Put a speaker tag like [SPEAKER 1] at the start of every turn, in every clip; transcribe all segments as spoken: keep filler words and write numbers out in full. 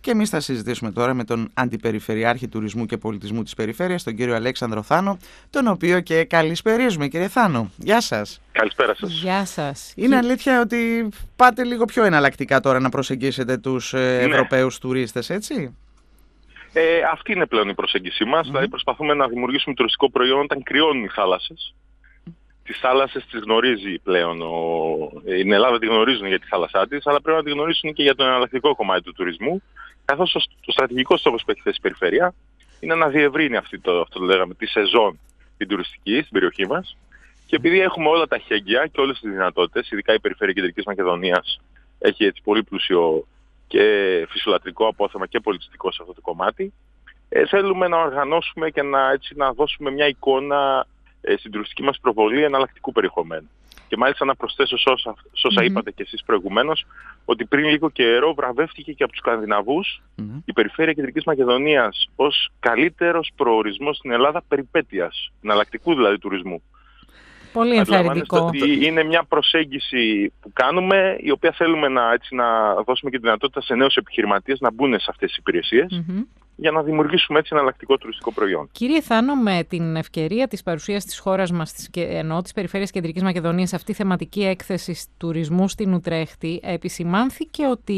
[SPEAKER 1] και εμείς θα συζητήσουμε τώρα με τον Αντιπεριφερειάρχη Τουρισμού και Πολιτισμού της Περιφέρειας, τον κύριο Αλέξανδρο Θάνο, τον οποίο και καλησπερίζουμε. Κύριε Θάνο, γεια σας.
[SPEAKER 2] Καλησπέρα σας.
[SPEAKER 3] Γεια σας.
[SPEAKER 1] Είναι αλήθεια ότι πάτε λίγο πιο εναλλακτικά τώρα να προσεγγίσετε τους ναι. Ευρωπαίους τουρίστες, έτσι?
[SPEAKER 2] Ε, αυτή είναι πλέον η προσέγγιση μας. Mm-hmm. Δηλαδή προσπαθούμε να δημιουργήσουμε τουριστικό προϊόν όταν κρυώνουν οι θάλασσες. Τις θάλασσες τις γνωρίζει πλέον. Ο... Η Ελλάδα τη γνωρίζουν για τη θάλασσά της, αλλά πρέπει να τη γνωρίσουν και για το εναλλακτικό κομμάτι του τουρισμού. Καθώς ο στρατηγικός στόχος που έχει θέσει η Περιφέρεια είναι να διευρύνει αυτή το, αυτό το λέγαμε, τη σεζόν την τουριστική στην περιοχή μας. Και επειδή έχουμε όλα τα χέγγια και όλες τις δυνατότητες, ειδικά η Περιφέρεια Κεντρικής Μακεδονίας έχει έτσι πολύ πλούσιο και φυσιολατρικό απόθεμα και πολιτιστικό σε αυτό το κομμάτι, ε, θέλουμε να οργανώσουμε και να, έτσι, να δώσουμε μια εικόνα ε, στην τουριστική μας προβολή εναλλακτικού περιεχομένου. Και μάλιστα να προσθέσω σε όσα, σε όσα mm-hmm. είπατε και εσείς προηγουμένως, ότι πριν λίγο καιρό βραβεύτηκε και από τους Σκανδιναβούς mm-hmm. η Περιφέρεια Κεντρικής Μακεδονίας ως καλύτερος προορισμός στην Ελλάδα περιπέτειας, εναλλακτικού δηλαδή τουρισμού.
[SPEAKER 3] Πολύ ενθαρρυντικό.
[SPEAKER 2] Είναι μια προσέγγιση που κάνουμε, η οποία θέλουμε να, έτσι, να δώσουμε και τη δυνατότητα σε νέους επιχειρηματίες να μπουν σε αυτές τις υπηρεσίες, mm-hmm. για να δημιουργήσουμε έτσι ένα εναλλακτικό τουριστικό προϊόν.
[SPEAKER 3] Κύριε Θάνο, με την ευκαιρία της παρουσίας της χώρας μας, ενώ της Περιφέρειας Κεντρικής Μακεδονίας, αυτή η θεματική έκθεση τουρισμού στην Ουτρέχτη, επισημάνθηκε ότι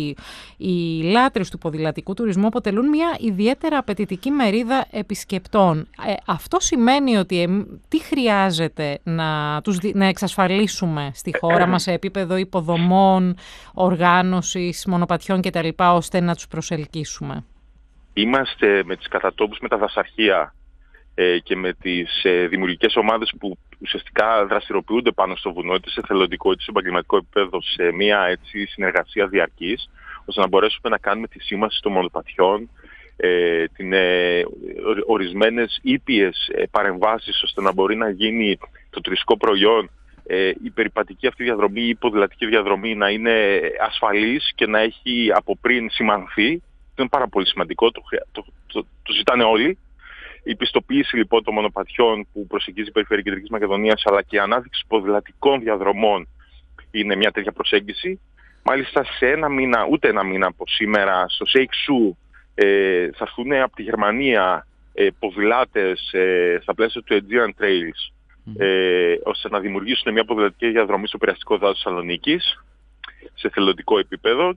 [SPEAKER 3] οι λάτρες του ποδηλατικού τουρισμού αποτελούν μια ιδιαίτερα απαιτητική μερίδα επισκεπτών. Ε, αυτό σημαίνει ότι ε, τι χρειάζεται να, τους, να εξασφαλίσουμε στη χώρα μας σε επίπεδο υποδομών, οργάνωσης, μονοπατιών κτλ., ώστε να τους προσελκύσουμε?
[SPEAKER 2] Είμαστε με τις κατατόπους, με τα δασαρχεία ε, και με τις ε, δημιουργικές ομάδες που ουσιαστικά δραστηριοποιούνται πάνω στο βουνό, είτε σε θελοντικό είτε σε επαγγελματικό επίπεδο, σε μια έτσι, συνεργασία διαρκής, ώστε να μπορέσουμε να κάνουμε τη σήμανση των μονοπατιών, ε, την, ε, ορισμένες ήπιες ε, παρεμβάσεις, ώστε να μπορεί να γίνει το τουριστικό προϊόν, ε, η περιπατική αυτή διαδρομή, η ποδηλατική διαδρομή να είναι ασφαλής και να έχει από πριν σημανθεί. Είναι πάρα πολύ σημαντικό, το, το, το, το ζητάνε όλοι. Η πιστοποίηση λοιπόν των μονοπατιών που προσεγγίζει η Περιφέρεια Κεντρικής Μακεδονίας, αλλά και η ανάδειξη ποδηλατικών διαδρομών είναι μια τέτοια προσέγγιση. Μάλιστα σε ένα μήνα, ούτε ένα μήνα από σήμερα, στο Σέιξου ε, θα έρθουν από τη Γερμανία ε, ποδηλάτες ε, στα πλαίσια του Aegean Trails, ε, ώστε να δημιουργήσουν μια ποδηλατική διαδρομή στο Πειραστικό Δάσος Θεσσαλονίκης σε θελοντικό επίπεδο.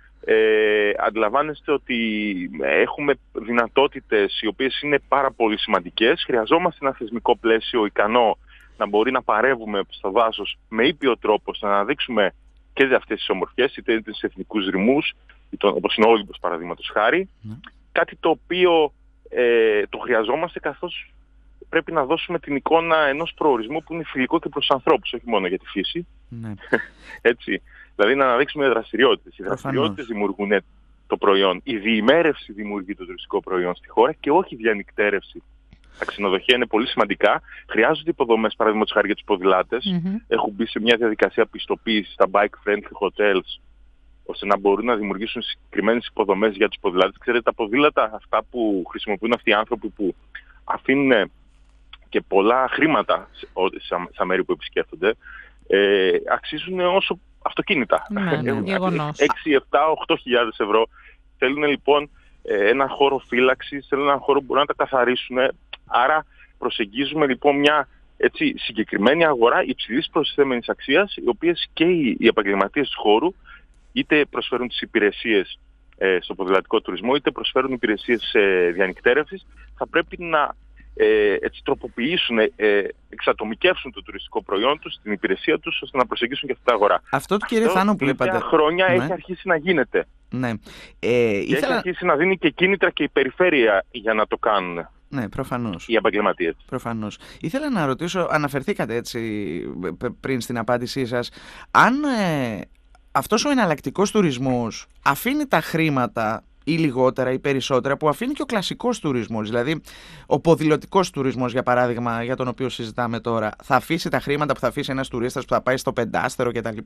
[SPEAKER 2] Ε, αντιλαμβάνεστε ότι έχουμε δυνατότητες οι οποίες είναι πάρα πολύ σημαντικές. Χρειαζόμαστε ένα θεσμικό πλαίσιο ικανό να μπορεί να παρεύουμε στο δάσος με ήπιο τρόπο, ώστε να αναδείξουμε και αυτές τις ομορφιές, είτε είναι σε εθνικούς ρυμούς, όπως είναι ο Όλυμπος παραδείγματος χάρη. Mm. Κάτι το οποίο ε, το χρειαζόμαστε, καθώς πρέπει να δώσουμε την εικόνα ενός προορισμού που είναι φιλικό και προς τους ανθρώπους, όχι μόνο για τη φύση. Mm. Έτσι. Δηλαδή να αναδείξουμε δραστηριότητες. Οι δραστηριότητες δημιουργούν το προϊόν. Η διημέρευση δημιουργεί το τουριστικό προϊόν στη χώρα και όχι η διανυκτέρευση. Τα ξενοδοχεία είναι πολύ σημαντικά. Χρειάζονται υποδομές, παραδείγματος χάρη για τους ποδηλάτες. Mm-hmm. Έχουν μπει σε μια διαδικασία πιστοποίησης στα bike-friendly hotels, ώστε να μπορούν να δημιουργήσουν συγκεκριμένες υποδομές για τους ποδηλάτες. Ξέρετε, τα ποδήλατα αυτά που χρησιμοποιούν αυτοί οι άνθρωποι που αφήνουν και πολλά χρήματα στα μέρη που επισκέφτονται, ε, αξίζουν όσο αυτοκίνητα.
[SPEAKER 3] Ναι, ναι, γεγονός.
[SPEAKER 2] έξι, επτά, οκτώ χιλιάδες ευρώ. Θέλουν λοιπόν ένα χώρο φύλαξης, θέλουν ένα χώρο που μπορούν να τα καθαρίσουν. Άρα προσεγγίζουμε λοιπόν μια έτσι, συγκεκριμένη αγορά υψηλής προσθέμενης αξίας, οι οποίες και οι, οι επαγγελματίες του χώρου είτε προσφέρουν τις υπηρεσίες ε, στο ποδηλατικό τουρισμό, είτε προσφέρουν υπηρεσίες ε, διανυκτέρευσης, θα πρέπει να Ε, έτσι, τροποποιήσουν, ε, εξατομικεύσουν το τουριστικό προϊόν τους, την υπηρεσία τους, ώστε να προσεγγίσουν και αυτή την αγορά.
[SPEAKER 1] Αυτό το κύριε Θάνο που είπατε.
[SPEAKER 2] Αυτά χρόνια
[SPEAKER 1] ναι.
[SPEAKER 2] έχει αρχίσει να γίνεται.
[SPEAKER 1] Ναι. Ε,
[SPEAKER 2] και
[SPEAKER 1] ήθελα...
[SPEAKER 2] έχει αρχίσει να δίνει και κίνητρα και η περιφέρεια για να το κάνουν.
[SPEAKER 1] Ναι, προφανώς.
[SPEAKER 2] Οι επαγγελματίες.
[SPEAKER 1] Προφανώς. Ήθελα να ρωτήσω, αναφερθήκατε έτσι πριν στην απάντησή σας, αν ε, αυτός ο εναλλακτικός τουρισμός αφήνει τα χρήματα ή λιγότερα ή περισσότερα που αφήνει και ο κλασικός τουρισμός. Δηλαδή, ο ποδηλατικός τουρισμός, για παράδειγμα, για τον οποίο συζητάμε τώρα, θα αφήσει τα χρήματα που θα αφήσει ένας τουρίστας που θα πάει στο πεντάστερο κτλ.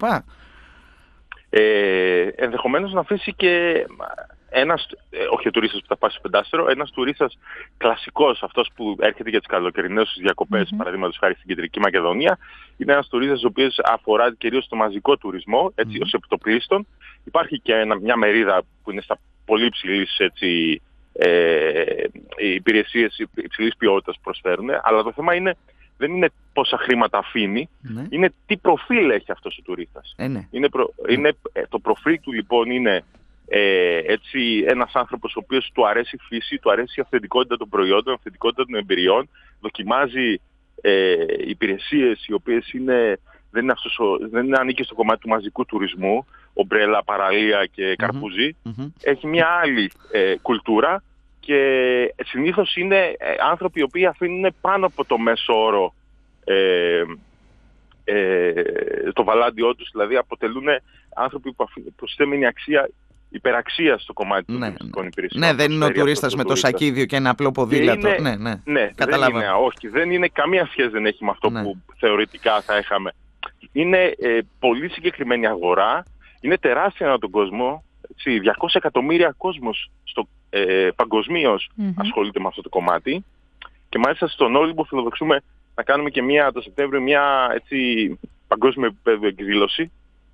[SPEAKER 2] Ε, ενδεχομένως να αφήσει και ένας, όχι ο τουρίστας που θα πάει στο πεντάστερο, ένας τουρίστας κλασικός, αυτός που έρχεται για τις καλοκαιρινές διακοπές, mm-hmm. παραδείγματος χάρη στην Κεντρική Μακεδονία, είναι ένας τουρίστας ο οποίος αφορά κυρίως το μαζικό τουρισμό, έτσι, mm-hmm. ως επιτοπλίστων. Υπάρχει και ένα, μια μερίδα που είναι στα πολύ υψηλής έτσι, ε, υπηρεσίες υψηλής ποιότητας προσφέρουν, αλλά το θέμα είναι, δεν είναι πόσα χρήματα αφήνει, ναι. είναι τι προφίλ έχει αυτός ο τουρίστας.
[SPEAKER 1] Ε, ναι.
[SPEAKER 2] είναι προ, ναι. είναι, το προφίλ του λοιπόν είναι ε, έτσι, ένας άνθρωπος ο οποίος του αρέσει η φύση, του αρέσει η αυθεντικότητα των προϊόντων, η αυθεντικότητα των εμπειριών, δοκιμάζει ε, υπηρεσίες οι οποίες είναι, δεν, είναι αυτός, δεν είναι ανήκει στο κομμάτι του μαζικού τουρισμού, ομπρέλα, παραλία και καρπούζι. Mm-hmm. Έχει μια άλλη ε, κουλτούρα και συνήθως είναι ε, άνθρωποι οι οποίοι αφήνουν πάνω από το μέσο όρο ε, ε, το βαλάντιό τους, δηλαδή αποτελούν άνθρωποι που προσθέμενη αξία, υπεραξία στο κομμάτι των
[SPEAKER 1] ναι,
[SPEAKER 2] τουριστικών υπηρεσιών.
[SPEAKER 1] Ναι, δεν είναι ο τουρίστας με το σακίδιο και ένα απλό ποδήλατο.
[SPEAKER 2] Είναι,
[SPEAKER 1] ναι, ναι,
[SPEAKER 2] ναι δεν είναι, όχι, δεν είναι καμία σχέση δεν έχει με αυτό ναι. που θεωρητικά θα είχαμε. Είναι ε, πολύ συγκεκριμένη αγορά, είναι τεράστια ανά τον κόσμο, έτσι, διακόσια εκατομμύρια κόσμος στο, ε, παγκοσμίως mm-hmm. ασχολείται με αυτό το κομμάτι και μάλιστα στον Όλυμπο φιλοδοξούμε να κάνουμε και μια, το Σεπτέμβριο μια έτσι, παγκόσμιο επίπεδο εκδήλωση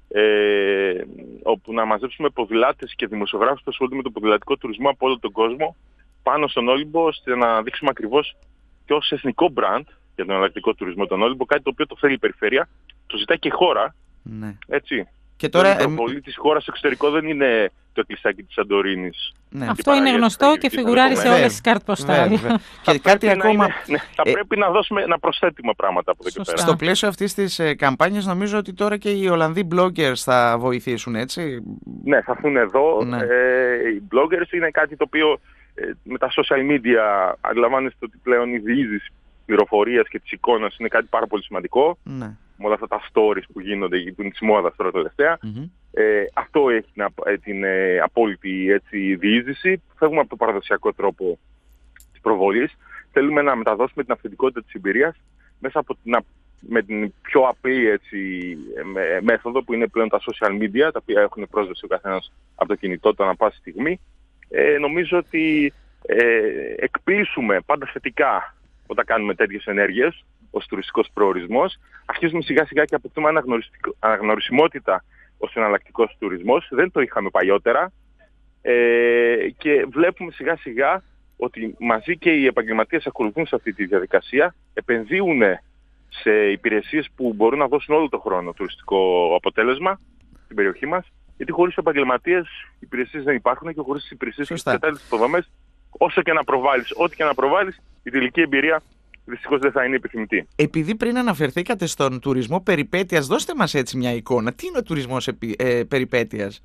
[SPEAKER 2] ε, όπου να μαζέψουμε ποδηλάτες και δημοσιογράφους που ασχολούνται με τον ποδηλατικό τουρισμό από όλο τον κόσμο πάνω στον Όλυμπο, ώστε να δείξουμε ακριβώς και ως εθνικό brand για τον εναλλακτικό τουρισμό τον Όλυμπο, κάτι το οποίο το θέλει η περιφέρεια, το ζητάει και η χώρα, ναι. έτσι.
[SPEAKER 1] Και τώρα,
[SPEAKER 2] το πολύ της χώρας στο εξωτερικό δεν είναι το εκκλησάκι της Σαντορίνης.
[SPEAKER 3] Ναι. Αυτό είναι γνωστό και φιγουράρει σε όλες τις κάρτες ποστάλ.
[SPEAKER 1] Και κάτι ακόμα.
[SPEAKER 2] Είναι, ναι, θα ε... πρέπει να δώσουμε να προσθέτουμε πράγματα από εδώ και πέρα.
[SPEAKER 1] Στο πλαίσιο αυτής της ε, καμπάνιας νομίζω ότι τώρα και οι Ολλανδοί bloggers θα βοηθήσουν, έτσι.
[SPEAKER 2] Ναι, θα έρθουν εδώ.
[SPEAKER 1] Ναι.
[SPEAKER 2] Ε, οι bloggers είναι κάτι το οποίο ε, με τα social media αντιλαμβάνεστε ότι πλέον η διείσδυση πληροφορίας και της εικόνας είναι κάτι πάρα πολύ σημαντικό.
[SPEAKER 1] Ναι.
[SPEAKER 2] Με όλα αυτά τα stories που γίνονται, που είναι της μόδας τώρα τελευταία.
[SPEAKER 1] Mm-hmm.
[SPEAKER 2] Ε, αυτό έχει την, την ε, απόλυτη έτσι, διείσδυση. Φεύγουμε από το παραδοσιακό τρόπο της προβολής. Θέλουμε να μεταδώσουμε την αυθεντικότητα της εμπειρίας μέσα από την, με την πιο απλή έτσι, με, μέθοδο που είναι πλέον τα social media, τα οποία έχουν πρόσβαση ο καθένας από το κινητό του ανά πάση στιγμή. Ε, νομίζω ότι ε, εκπλήσουμε πάντα θετικά όταν κάνουμε τέτοιες ενέργειες ως τουριστικός προορισμός. Αρχίζουμε σιγά σιγά και αποκτούμε αναγνωρισιμότητα ως εναλλακτικός τουρισμός. Δεν το είχαμε παλιότερα ε, και βλέπουμε σιγά σιγά ότι μαζί και οι επαγγελματίες ακολουθούν σε αυτή τη διαδικασία, επενδύουν σε υπηρεσίες που μπορούν να δώσουν όλο το χρόνο τουριστικό αποτέλεσμα στην περιοχή μας, γιατί χωρίς επαγγελματίες οι υπηρεσίες δεν υπάρχουν και χωρίς τις υπηρεσίες και τις κατάλληλες υποδομές, όσο και να προβάλλεις, ό,τι και να προβάλλεις, η τελική εμπειρία δυστυχώς δεν θα είναι επιθυμητή.
[SPEAKER 1] Επειδή πριν αναφερθήκατε στον τουρισμό περιπέτειας, δώστε μας έτσι μια εικόνα. Τι είναι ο τουρισμός επι, ε, περιπέτειας?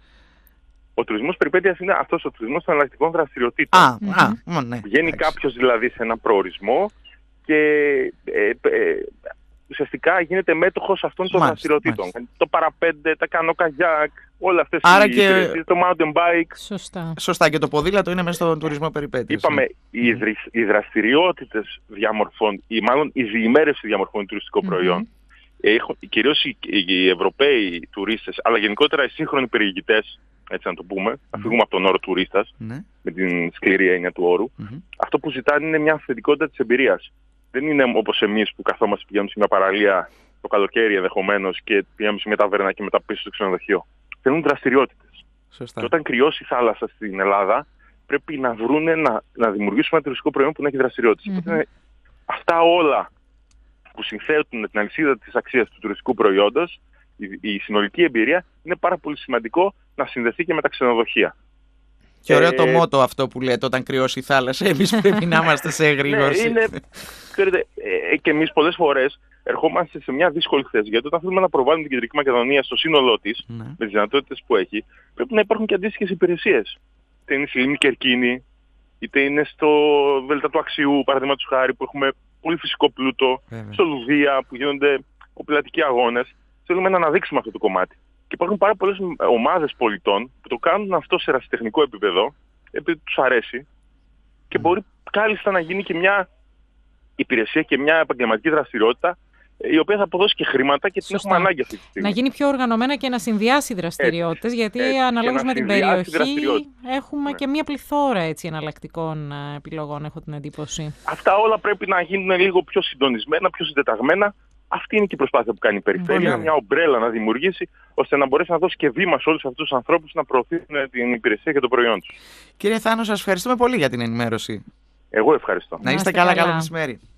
[SPEAKER 2] Ο τουρισμός περιπέτειας είναι αυτός ο τουρισμός των εναλλακτικών δραστηριοτήτων.
[SPEAKER 1] Α, mm-hmm. α, ναι.
[SPEAKER 2] Βγαίνει κάποιος δηλαδή σε έναν προορισμό και ε, ε, ουσιαστικά γίνεται μέτοχος αυτών των μάλιστα, δραστηριοτήτων. Μάλιστα. Το παραπέντε, τα κάνω καγιάκ, όλα αυτές οι
[SPEAKER 1] και...
[SPEAKER 2] υπηρεσίες, το mountain bike.
[SPEAKER 3] Σωστά.
[SPEAKER 1] Σωστά, και το ποδήλατο είναι μέσα στον τουρισμό περιπέτειας.
[SPEAKER 2] Είπαμε, ναι. οι, δρυ, οι δραστηριότητες διαμορφών, ή μάλλον οι διημέρες που διαμορφώνουν τουριστικό mm-hmm. προϊόν, έχουν, κυρίως οι, οι Ευρωπαίοι τουρίστες, αλλά γενικότερα οι σύγχρονοι περιηγητές, έτσι να το πούμε, mm-hmm. να φύγουμε από τον όρο τουρίστας, mm-hmm. με την σκληρή έννοια του όρου, mm-hmm. αυτό που ζητάνε είναι μια αυθεντικότητα της εμπειρίας. Δεν είναι όπως εμείς που καθόμαστε πηγαίνουμε σε μια παραλία το καλοκαίρι ενδεχομένως και πηγαίνουμε σε μια ταβέρνα και μετά πίσω στο ξενοδοχείο. Θέλουν δραστηριότητες.
[SPEAKER 1] Σωστά.
[SPEAKER 2] Και όταν κρυώσει η θάλασσα στην Ελλάδα, πρέπει να βρούνε να, να δημιουργήσουμε ένα τουριστικό προϊόν που να έχει δραστηριότητες. Mm-hmm. Οπότε, αυτά όλα που συνθέτουν την αλυσίδα της αξίας του τουριστικού προϊόντος, η, η συνολική εμπειρία, είναι πάρα πολύ σημαντικό να συνδεθεί και με τα ξενοδοχεία.
[SPEAKER 1] Και ωραίο ε... το μότο αυτό που λέτε, όταν κρυώσει η θάλασσα, εμείς πρέπει να είμαστε σε εγρήγορση.
[SPEAKER 2] Ναι, είναι, ξέρετε, ε, και εμείς πολλές φορές ερχόμαστε σε μια δύσκολη θέση, γιατί όταν θέλουμε να προβάλλουμε την Κεντρική Μακεδονία στο σύνολό της, ναι. με τις δυνατότητες που έχει, πρέπει να υπάρχουν και αντίστοιχες υπηρεσίες. Είτε είναι στη Λίμνη Κερκίνη, είτε είναι στο Δέλτα του Αξιού, παραδείγματος χάρη, που έχουμε πολύ φυσικό πλούτο, Βέβαια. στο Λουδία, που γίνονται οπλατικοί αγώνες. Θέλουμε να αναδείξουμε αυτό το κομμάτι. Και υπάρχουν πάρα πολλές ομάδες πολιτών που το κάνουν αυτό σε ερασιτεχνικό επίπεδο, επειδή τους αρέσει, και μπορεί κάλλιστα να γίνει και μια υπηρεσία και μια επαγγελματική δραστηριότητα, η οποία θα αποδώσει και χρήματα και την έχουμε ανάγκη αυτή τη στιγμή.
[SPEAKER 3] Να γίνει πιο οργανωμένα και να συνδυάσει δραστηριότητες, γιατί έτσι, αναλόγως με την περιοχή έχουμε ναι. και μια πληθώρα έτσι, εναλλακτικών επιλογών, έχω την εντύπωση.
[SPEAKER 2] Αυτά όλα πρέπει να γίνουν λίγο πιο συντονισμένα, πιο συντεταγμένα, Αυτή είναι και η προσπάθεια που κάνει η περιφέρεια, μια ομπρέλα να δημιουργήσει, ώστε να μπορέσει να δώσει και βήμα σε όλους αυτούς τους ανθρώπους να προωθήσουν την υπηρεσία και το προϊόν τους.
[SPEAKER 1] Κύριε Θάνο, σας ευχαριστούμε πολύ για την ενημέρωση.
[SPEAKER 2] Εγώ ευχαριστώ.
[SPEAKER 1] Να είστε καλά, καλά μεσημέρι.